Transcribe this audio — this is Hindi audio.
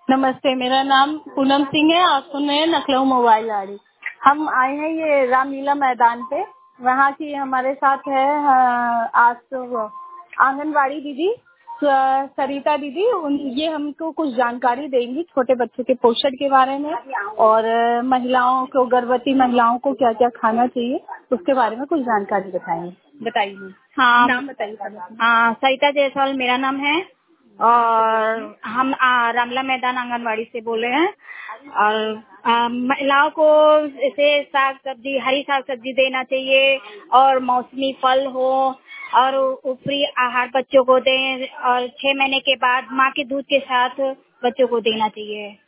नमस्ते, मेरा नाम पूनम सिंह है। आप सुन रहे हैं लखनऊ मोबाइल आड़ी। हम आए हैं ये रामलीला मैदान पे। वहाँ की हमारे साथ है आज तो आंगनवाड़ी दीदी सरिता दीदी। ये हमको कुछ जानकारी देंगी छोटे बच्चों के पोषण के बारे में और महिलाओं को, गर्भवती महिलाओं को क्या क्या खाना चाहिए उसके बारे में कुछ जानकारी बताइए। हाँ, नाम बताइए पहले। सरिता जायसवाल मेरा नाम है और हम रामला मैदान आंगनवाड़ी से बोल रहे हैं। और महिलाओं को जैसे साग सब्जी, हरी साग सब्जी देना चाहिए और मौसमी फल हो और ऊपरी आहार बच्चों को दें और 6 महीने के बाद माँ के दूध के साथ बच्चों को देना चाहिए।